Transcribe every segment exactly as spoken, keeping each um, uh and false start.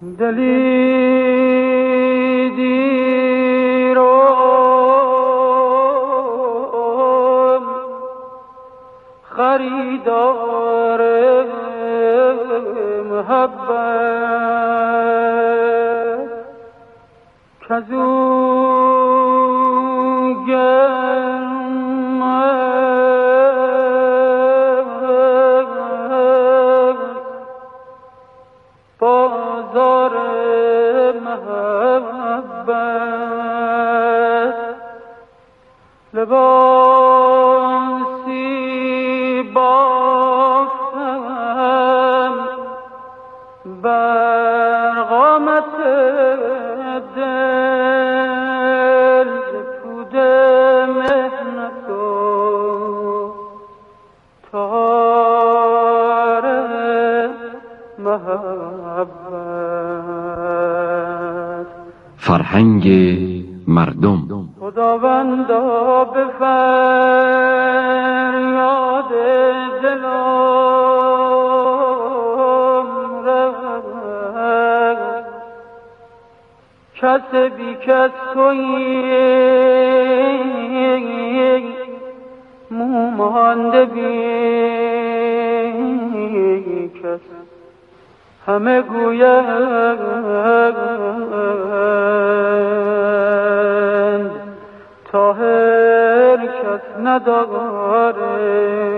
دلی دیرم خریدار محبت کزو بازار محبت لباسی بافتم بر قامت دل پود مهنت و تار محبت. فرهنگ مردم. خداوندا به فریاد دلم رفت کس بی کس تویی مو مانده بی کس همه گویند طاهر کس نداره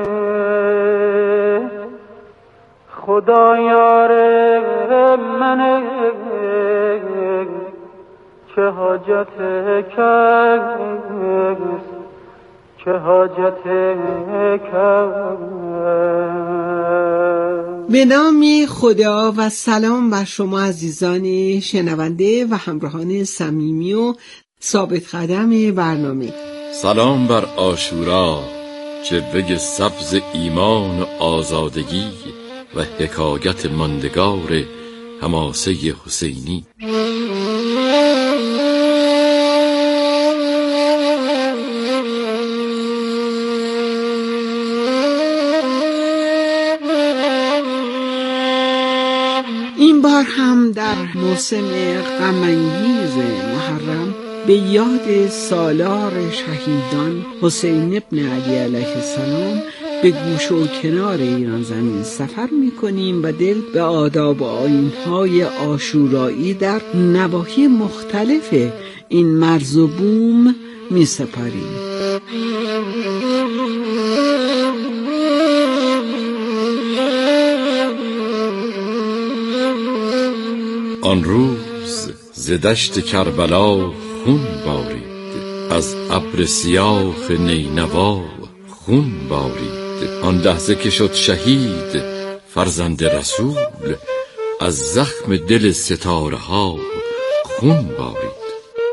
خدا یار منه چه حاجت کس چه حاجت کس. به نام خدا و سلام بر شما عزیزان شنونده و همراهان صمیمی و ثابت قدم برنامه. سلام بر عاشورا، جلوه سبز ایمان و آزادگی و حکایت ماندگار حماسه حسینی. این بار هم در موسم غم‌انگیز محرم به یاد سالار شهیدان حسین ابن علی علیه السلام به گوش و کنار ایران زمین سفر می‌کنیم و دل به آداب و آیین‌های عاشورایی در نواحی مختلف این مرز و بوم می‌سپاریم. آن روز ز دشت کربلا خون بارید، از ابر سیاه نینوا خون بارید. آن لحظه که شد شهید فرزند رسول، از زخم دل ستاره ها خون بارید.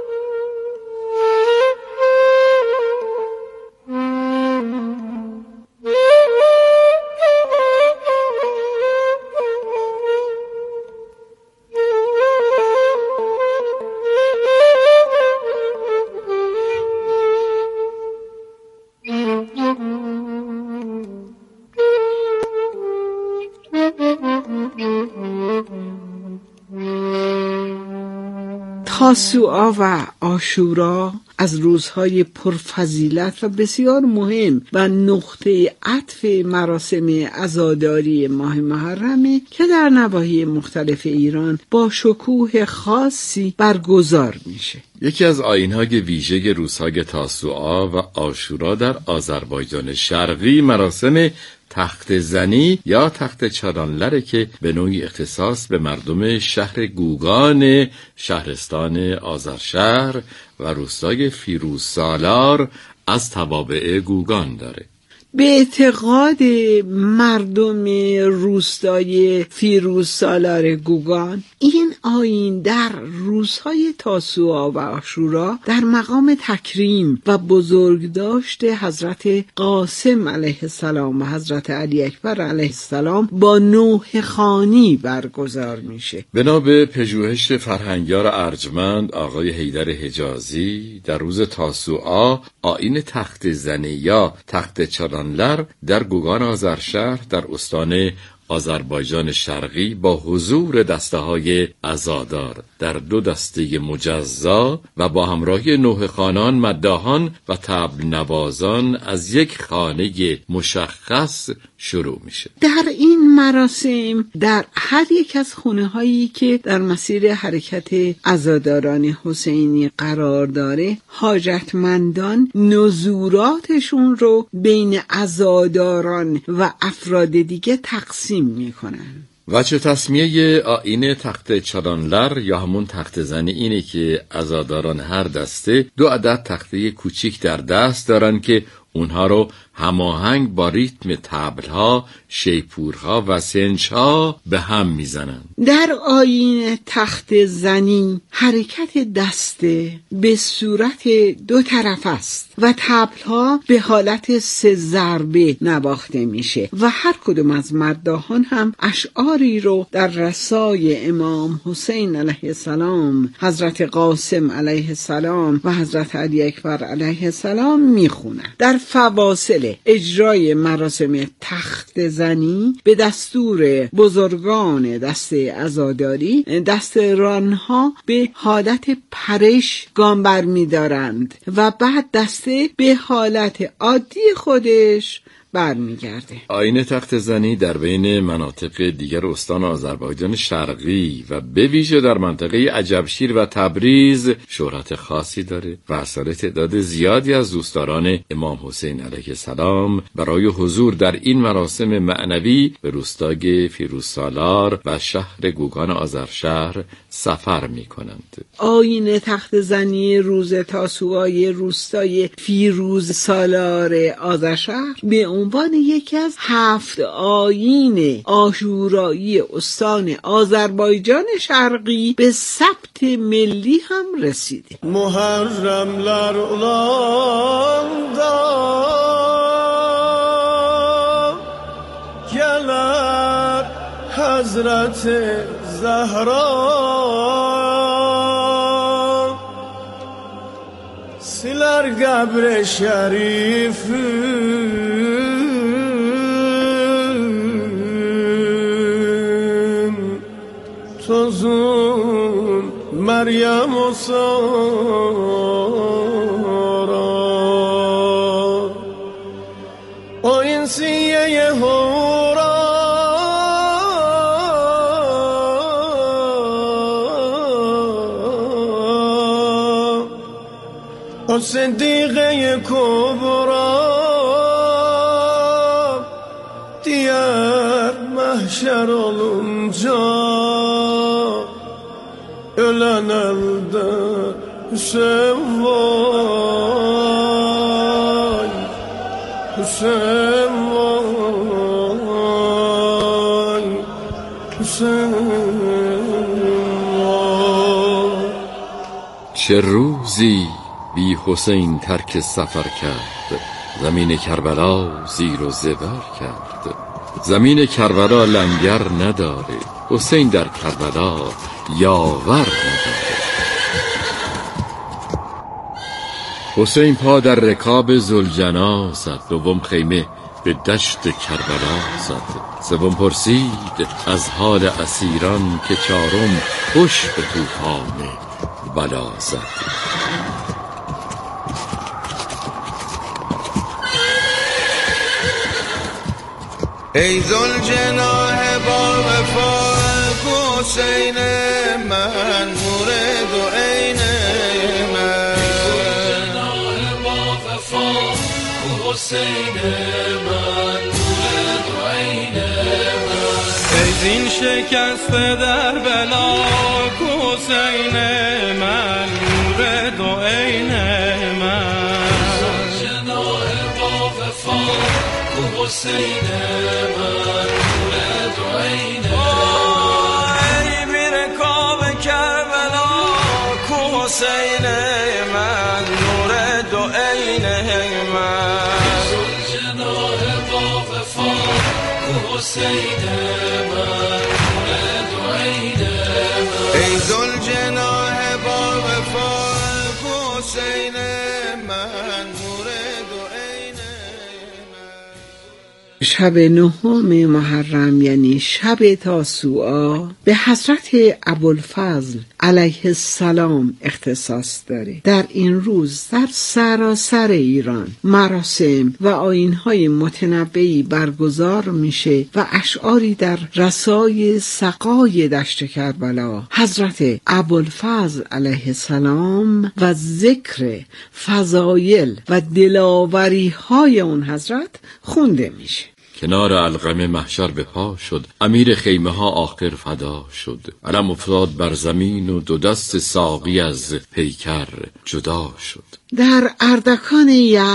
تاسوعا و عاشورا از روزهای پرفضیلت و بسیار مهم و نقطه عطف مراسم عزاداری ماه محرمه که در نواحی مختلف ایران با شکوه خاصی برگزار میشه. یکی از آیین‌های ویژه روزهای تاسوعا و عاشورا در آذربایجان شرقی مراسم تخت زنی یا تخت چارانلره که به نوعی اختصاص به مردم شهر گوگان شهرستان آذرشهر و روستای فیروز سالار از توابع گوگان داره. به اعتقاد مردم روستای فیروز سالار گوگان، این آیین در روزهای تاسوعا و عاشورا در مقام تکریم و بزرگداشت حضرت قاسم علیه السلام و حضرت علی اکبر علیه السلام با نوحه خوانی برگزار میشه. بنا به پژوهش فرهنگیار ارجمند آقای حیدر حجازی، در روز تاسوعا آیین تخت زنی یا تخت چارانلر در گوگان آذرشهر در استان آذربایجان شرقی با حضور دسته‌های عزادار در دو دسته مجزا و با همراهی نوحه خوانان، مداحان و طبل نوازان از یک خانه مشخص شروع میشه. در این مراسم در هر یک از خونه هایی که در مسیر حرکت عزاداران حسینی قرار داره، حاجتمندان نزوراتشون رو بین عزاداران و افراد دیگه تقسیم میکنن. وجه تسمیه آیین تخت چادانلر یا همون تخت زنی اینه که عزاداران هر دسته دو عدد تخته کوچیک در دست دارن که اونها رو هماهنگ با ریتم طبل‌ها، شیپورها و سنج‌ها به هم میزنن. در آیین تخت زنی حرکت دسته به صورت دو طرف است و طبل‌ها به حالت سه ضربه نواخته میشه و هر کدوم از مداحان هم اشعاری رو در رسای امام حسین علیه السلام، حضرت قاسم علیه السلام و حضرت علی اکبر علیه السلام میخونن. در فواصل اجرای مراسم تخت زنی به دستور بزرگان دسته عزاداری، دسته‌رانها به حالت پرش گام بر می دارند و بعد دسته به حالت عادی خودش برمیگرده. آیین تخت زنی در بین مناطق دیگر استان آذربایجان شرقی و به ویژه در منطقه عجبشیر و تبریز شهرت خاصی داره و اثر تعداد زیادی از دوستداران امام حسین علیه السلام برای حضور در این مراسم معنوی به روستای فیروزسالار و شهر گوگان آذرشهر سفر می کنند. آیین تخت زنی روز تاسوعای روستای فیروزسالار آذرشهر به عنوان یکی از هفت آیین عاشورایی استان آذربایجان شرقی به ثبت ملی هم رسیده. محرملر اولاندا گلر حضرت زهرا سیلر قبر شریف توزون مریم و سارا و این سیه هورا و صدیقه کبرا دیار محشر olunca ölen elde Hüseyin vay Hüseyin vay Hüseyin vay. چه روزی بی حسین ترک سفر کرد، زمین کربلا زیر و زبر کرد. زمین کربلا لنگر نداره، حسین در کربلا یاور نداره. حسین پا در رکاب ذوالجنا زد، دوم خیمه به دشت کربلا زد. سوم پرسید از حال اسیران که چارم خوش به طوفان بلا زد. ای ذوالجناح با وفا حسین من مورد و عین من. ای ذوالجناح با وفا حسین من مورد و عین من. ای زین شکست در بلا حسین من مورد و عین من. ای ذوالجناح با وفا حسین من مورد و عین من. ای بی رکاب کربلا کو حسین من مورد و عین من. ذوالجناح با وفا کو حسین من مورد و عین من. ای ذوالجناح با وفا کو حسین من مورد و عین من. شب نهم محرم یعنی شب تاسوعا به حضرت ابوالفضل علیه السلام اختصاص داره. در این روز در سراسر ایران مراسم و آیین‌های متنوعی برگزار میشه و اشعاری در رسای سقای دشت کربلا حضرت ابوالفضل علیه السلام و ذکر فضایل و دلاوری های اون حضرت خونده میشه. کنار علقمه محشر به پا شد، امیر خیمه ها آخر فدا شد. علم افتاد بر زمین و دو دست ساقی از پیکر جدا شد. در اردکان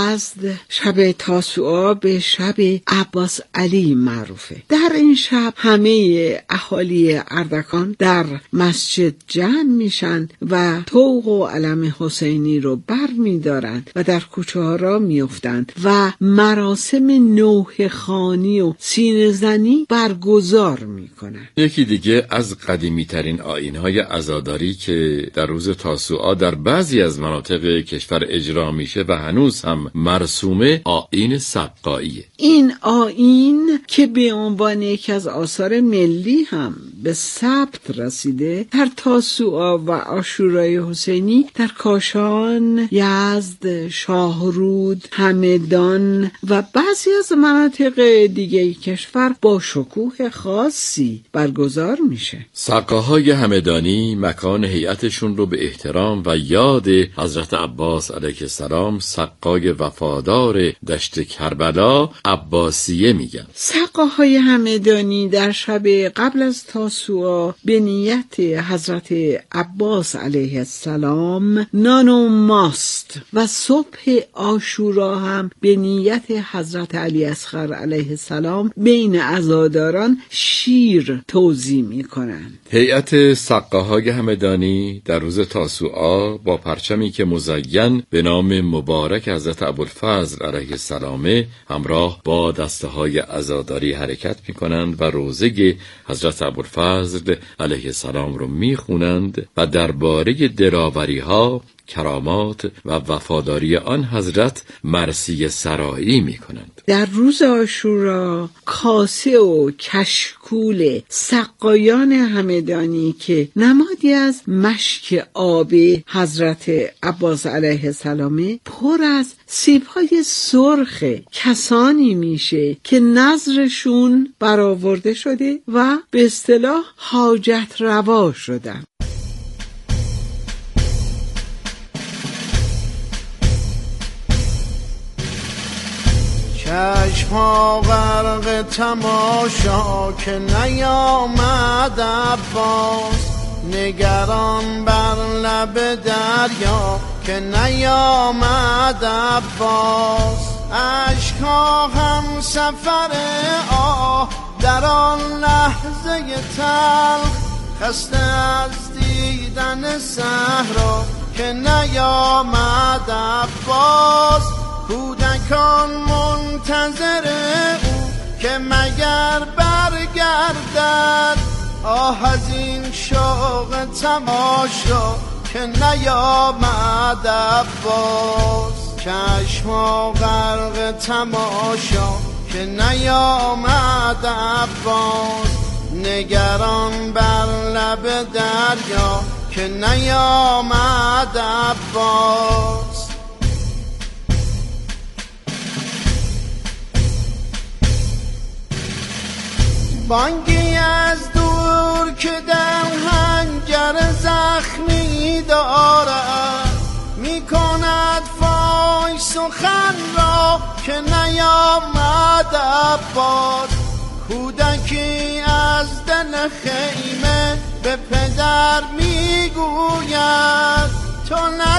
یزد شب تاسوعا به شب عباس علی معروفه. در این شب همه اهالی اردکان در مسجد جمع میشن و طوق و علم حسینی رو بر میدارند و در کوچه ها را میافتند و مراسم نوحه خوانی و سینه زنی برگزار میکنن. یکی دیگه از قدیمی ترین آیین‌های عزاداری که در روز تاسوعا در بعضی از مناطق کشور اجرا میشه و هنوز هم مرسومه، آیین سقاییه. این آیین که به عنوان یکی از آثار ملی هم به ثبت رسیده، در تاسوعا و عاشورای حسینی در کاشان، یزد، شاهرود، همدان و بعضی از مناطق دیگه کشور با شکوه خاصی برگزار میشه. سقاهای همدانی مکان هیئتشون رو به احترام و یاد حضرت عباس علیه السلام سقای وفادار دشت کربلا عباسیه میگن. سقاهای همدانی در شب قبل از تاسوعا به نیت حضرت عباس علیه السلام نان و ماست و صبح عاشورا هم به نیت حضرت علی اصغر علیه السلام بین عزاداران شیر توزیع میکنند. هیئت سقاهای همدانی در روز تاسوعا با پرچمی که مزین به نام مبارک حضرت ابوالفضل علیه السلام همراه با دسته های عزاداری حرکت می کنند و روزه حضرت ابوالفضل علیه السلام رو می خونند و درباره دلاوری ها، کرامات و وفاداری آن حضرت مرثیه سرایی می کنند. در روز عاشورا کاسه و کشکول سقایان همدانی که نمادی از مشک آب حضرت عباس علیه السلام پر از سیب‌های سرخ کسانی میشه که نظرشون برآورده شده و به اصطلاح حاجت روا شدن. چشما غرق تماشا که نیامد عباس، نگران بر لب دریا که نیامد عباس. عشقا هم سفر آه در آن لحظه تلخ، خسته از دیدن صحرا که نیامد عباس. کودکان منتظر او که مگر برگردد، آه از این شوق تماشا که نیامد عباس. چشما غرق تماشا که نیامد عباس، نگران بر لب دریا که نیامد عباس. بانگی از دور که در حنجر زخمی دارد، می کند فای سخن را که نیامد عباس. کودکی از دل خیمه به پدر می گوید تو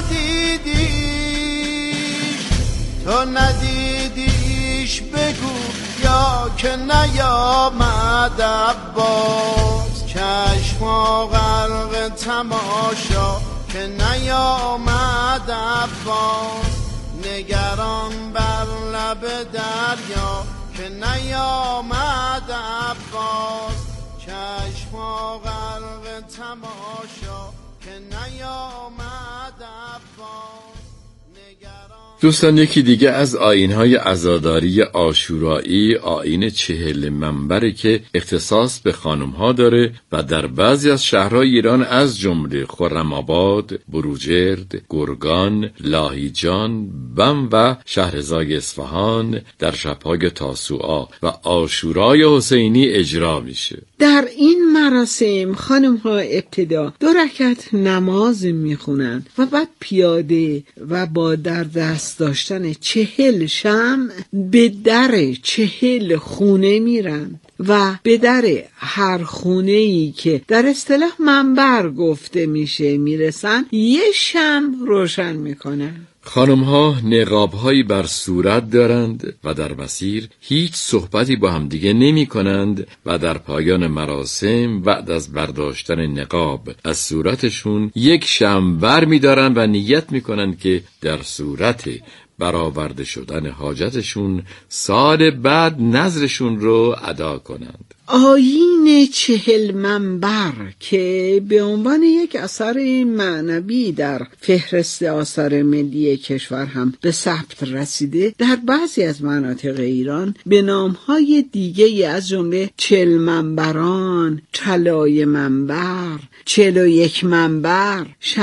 ندیدیش، تو ندیدیش بگو یا که نیامد عباس. چشما غرق تماشا که نیامد عباس، نگران بر لب دریا که نیامد عباس. چشما غرق تماشا که نیامد عباس، نگران دوستان، یکی دیگه از آیین‌های عزاداری عاشورایی آیین چهل منبره که اختصاص به خانم‌ها داره و در بعضی از شهرهای ایران از جمله خرم‌آباد، بروجرد، گرگان، لاهیجان، بم و شهرزای اصفهان در شب‌های تاسوعا و عاشورای حسینی اجرا میشه. در این مراسم خانم‌ها ابتدا دو رکعت نماز میخونن و بعد پیاده و با در دست داشتن چهل شمع به در چهل خونه میرن و به در هر خونه‌ای که در اصطلاح منبر گفته میشه میرسن، یه شمع روشن میکنن. خانم‌ها نقاب‌هایی بر صورت دارند و در مسیر هیچ صحبتی با هم دیگه نمی کنند و در پایان مراسم بعد از برداشتن نقاب از صورتشون یک شمع بر می دارند و نیت می کنند که در صورت برآورده شدن حاجتشون سال بعد نذرشون رو ادا کنند. آیین چهل منبر که به عنوان یک اثر معنوی در فهرست آثار ملی کشور هم به ثبت رسیده، در بعضی از مناطق ایران به نامهای دیگه از جمله چل منبران، چلای منبر، چل و یک منبر،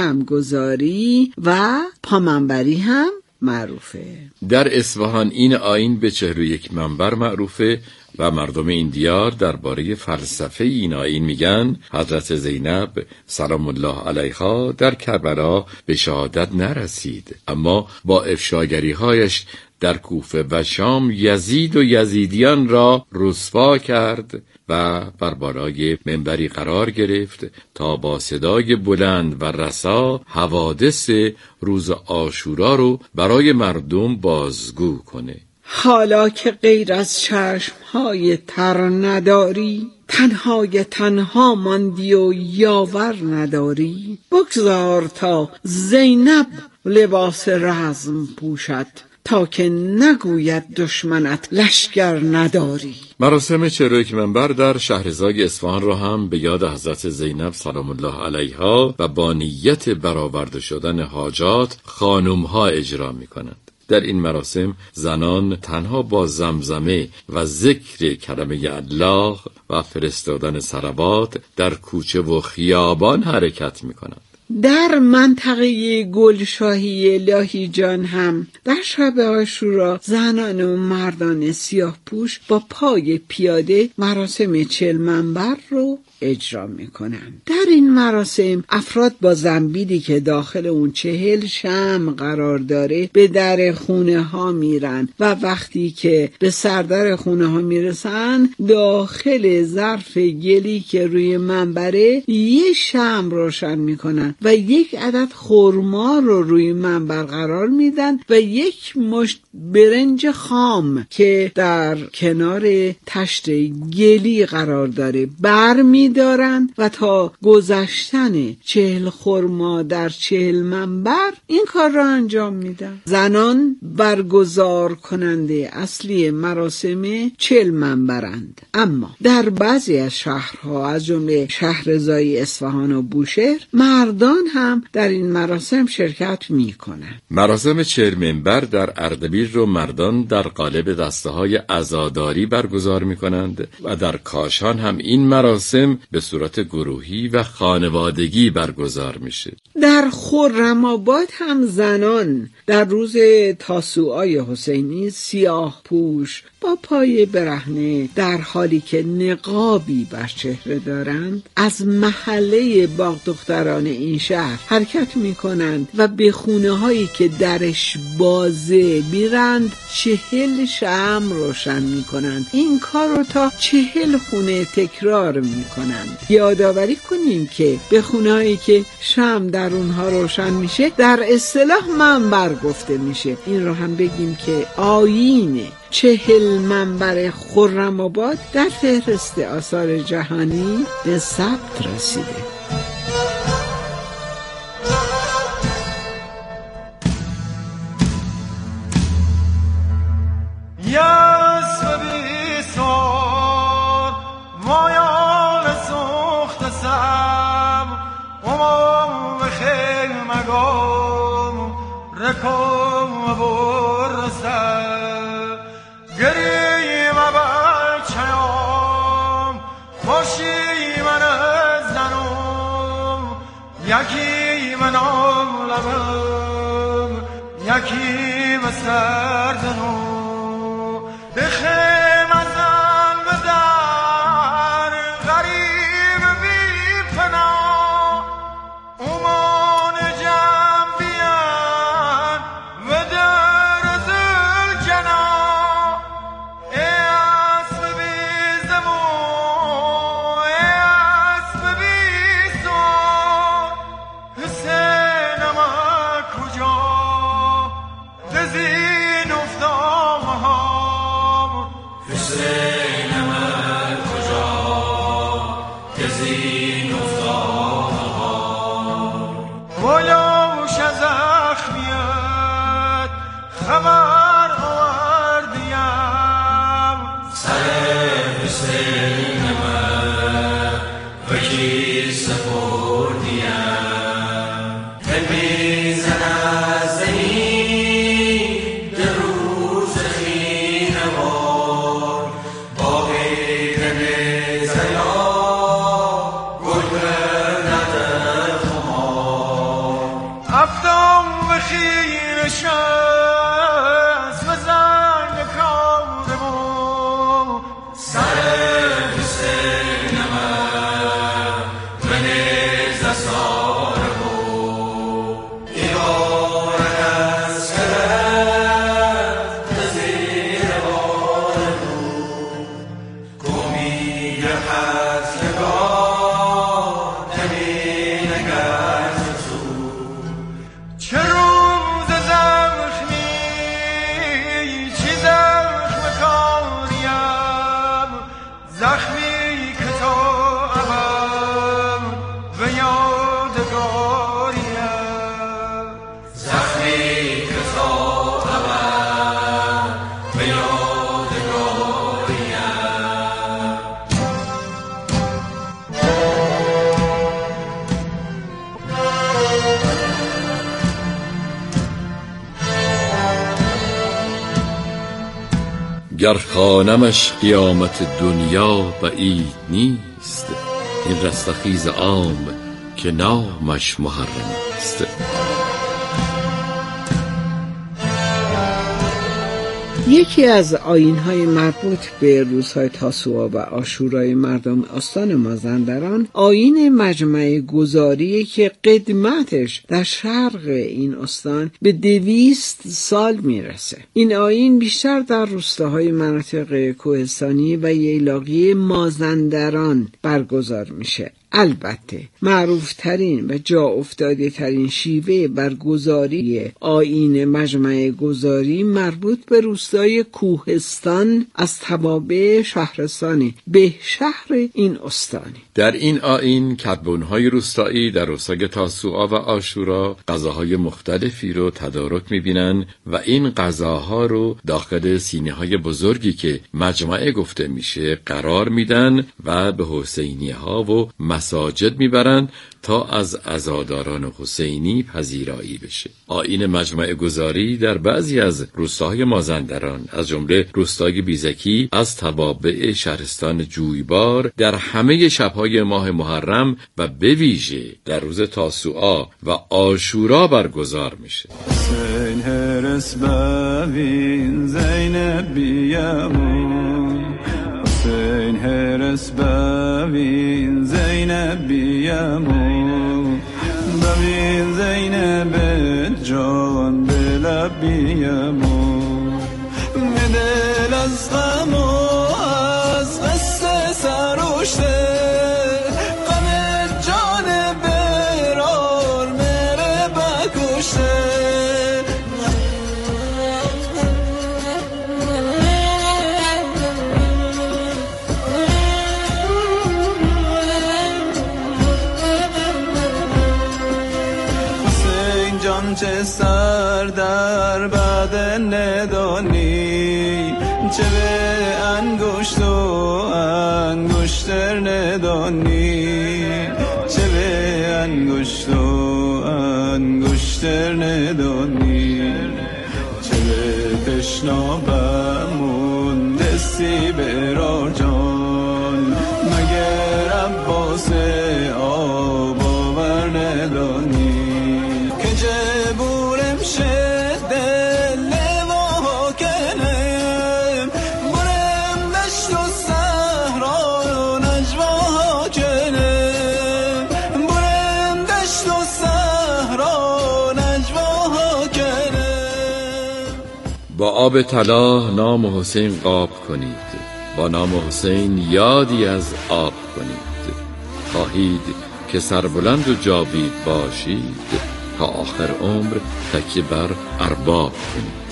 شمگذاری و پامنبری هم معروفه. در اصفهان این آیین به چهل و یک منبر معروفه و مردم این دیار درباره فلسفه این آیین میگن حضرت زینب سلام الله علیها در کربلا به شهادت نرسید، اما با افشاگری هایش در کوفه و شام یزید و یزیدیان را رسوا کرد و بر بالای منبری قرار گرفت تا با صدای بلند و رسا حوادث روز عاشورا رو برای مردم بازگو کنه. حالا که غیر از چشمهای تر نداری، تنهای تنها ماندی و یاور نداری، بگذار تا زینب لباس رزم پوشد تا که نگوید دشمنت لشکر نداری. مراسم چهل و یک منبر در شهرزای اصفهان را هم به یاد حضرت زینب سلام الله علیها و با نیت برآورده شدن حاجات خانم‌ها اجرا می‌کنند. در این مراسم زنان تنها با زمزمه و ذکر کلمه الله و فرستادن صلوات در کوچه و خیابان حرکت می‌کنند. در منطقه گلشاهی لاهیجان هم در شب عاشورا زنان و مردان سیاه پوش با پای پیاده مراسم چهل منبر رو اجرا میکنن. در این مراسم افراد با زنبیلی که داخل اون چهل شمع قرار داره به در خونه ها میرن و وقتی که به سردر خونه ها میرسن داخل ظرف گلی که روی منبره یه شمع روشن میکنن و یک عدد خرما رو روی منبر قرار میدن و یک مشت برنج خام که در کنار تشت گلی قرار داره بر می دارن و تا گذشتن چهل خرما در چهل منبر این کار را انجام میدن. زنان برگزار کننده اصلی مراسم چهل منبرند، اما در بعضی از شهرها از جمله شهرزای اصفهان و بوشهر مردان هم در این مراسم شرکت میکنن. مراسم چهل منبر در اردبیل رو مردان در قالب دسته‌های عزاداری برگزار میکنند و در کاشان هم این مراسم به صورت گروهی و خانوادگی برگزار میشه. در خرم‌آباد هم زنان در روز تاسوعای حسینی سیاه پوش با پای برهنه در حالی که نقابی بر چهره دارند از محله باغ دختران این شهر حرکت میکنند و به خونه هایی که درش بازه میرند چهل شمع روشن میکنند. این کار رو تا چهل خونه تکرار میکنند. یادآوری کنیم که به خونه هایی که شمع در اونها روشن میشه در اصطلاح منبر گفته میشه. این رو هم بگیم که آیین چهل منبر خرم‌آباد در فهرست آثار جهانی به ثبت رسیده. رکام و یکی من عالمم یکی به سرزنو بخیم ازم به در غریب بی پناه امان جم بیان و در زل جنا ای اسب بی زمون ای اسب بی سون حسینم کجا دزین افتادم حسینم کجا دزین افتادم بایوش از اخمیت خبر آوردیم سر حسینم وکی سپردیم دل میزن از زمین در روز خیره وار باغ دل زیا گل بردن خمار افتم به خیره شست و زنگ کارمون سر حسینم من زسارمون ایوان از کرد نزیر بارمون گمی هست نگاه نمی نگرد تو چه روز زخمی چی زخم کاریم زخمی که تو ابد و یادگاریم زخمی که تو ابد و یادگاریم گر خوانمش قیامت دنیا بعید نیست این رستخیز عام که نامش محرم است. یکی از آیین‌های مربوط به روزهای تاسوعا و عاشورای مردم استان مازندران آیین مجمع گذاریه که قدمتش در شرق این استان به دویست سال میرسه. این آیین بیشتر در روستاهای مناطق کوهستانی و ییلاقی مازندران برگزار میشه. البته معروفترین و جا افتاده ترین شیوه برگزاری آیین مجمع گذاری مربوط به روستای کوهستان از توابع شهرستان به شهر این استانی. در این آیین کدبان‌های روستایی در روستای تاسوعا و عاشورا غذاهای مختلفی رو تدارک می‌بینن و این غذاها رو داخل سینه‌های بزرگی که مجمعه گفته میشه قرار میدن و به حسینی‌ها و مساجد میبرن تا از عزاداران حسینی پذیرایی بشه. آیین مجمع گذاری در بعضی از روستاهای مازندران از جمله روستای بیزکی از توابع شهرستان جویبار در همه شب‌های ماه محرم و به ویژه در روز تاسوعا و عاشورا برگزار میشه. حسین هرس ببین زینب بیامون حسین هرس ببین زینب بیامون ببین زینب جان دل بیامون دل از غم و از قصه سروشته غم جان برار مره بکشته چه سر در بدن ندانی چه به انگشت و انگشتر ندانی چه به انگشت و انگشتر ندانی چه به تشنا بمون دستی برار جان مگر عباس آب آور ندانی با آب طلا نام حسین قاب کنید، با نام حسین یادی از آب کنید. خواهید که سربلند و جاوید باشید، تا آخر عمر تکیه بر ارباب کنید.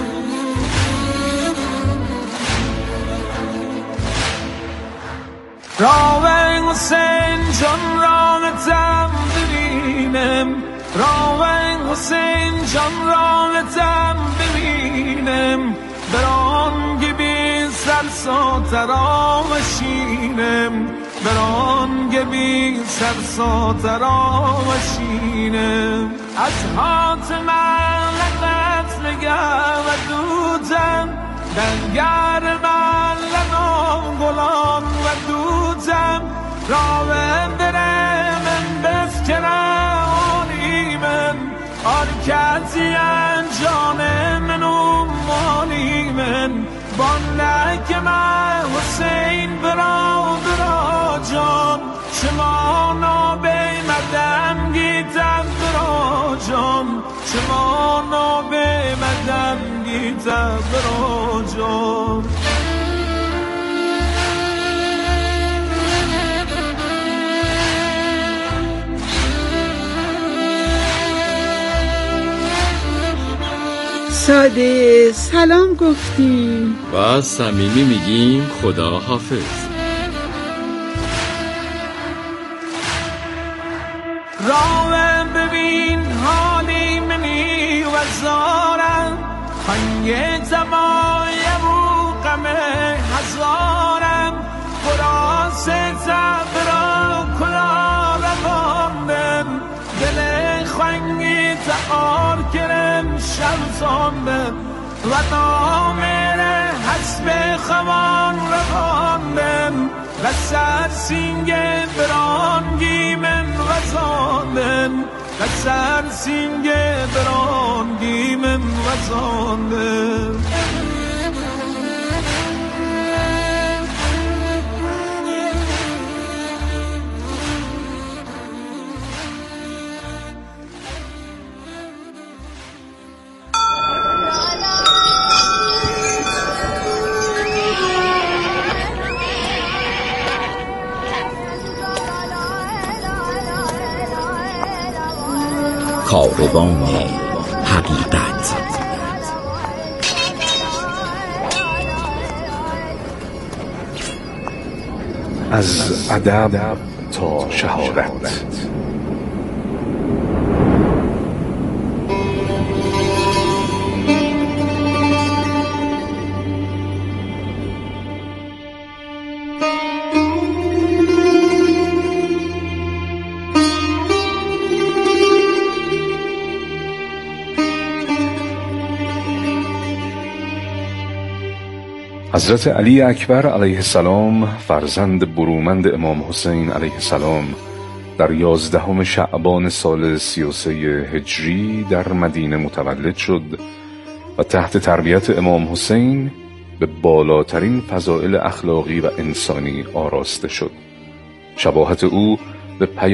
راوی حسین جان رامتم ببینم، راوی حسین جان رامتم ببینم، برانگی بی سرسا ترامشینم، برانگی بی سرسا ترامشینم. از حاتم لقت نگه و دوتم، دنگر من لنام گلان و دوتم، راوه بره من بفکرم آنی من، آرکتی انجان منو مانی من، بانک من حسین برا برا جان، شما نابه مدم گیتم برا جان، شما نابه مدم گیتم برا جان. ساده سلام گفتیم و صمیمی میگیم خدا حافظ. راوه ببین حالی منی و زارم، هنگ زمایم و غم هزارم، براس تبرا کلا رواندم، دل خنگی تقار کرم شمساندم، و نامر حسب خوان رواندم، و سر سینگه برانگی من وزاندم، و سر سینگه برانگی من وزاندم. کاروان حقیقت. از ادب تا شهادت. حضرت علی اکبر علیه السلام فرزند برومند امام حسین علیه السلام در یازدهم شعبان سال سی و سه هجری در مدینه متولد شد و تحت تربیت امام حسین به بالاترین فضائل اخلاقی و انسانی آراسته شد. شباهت او به پیام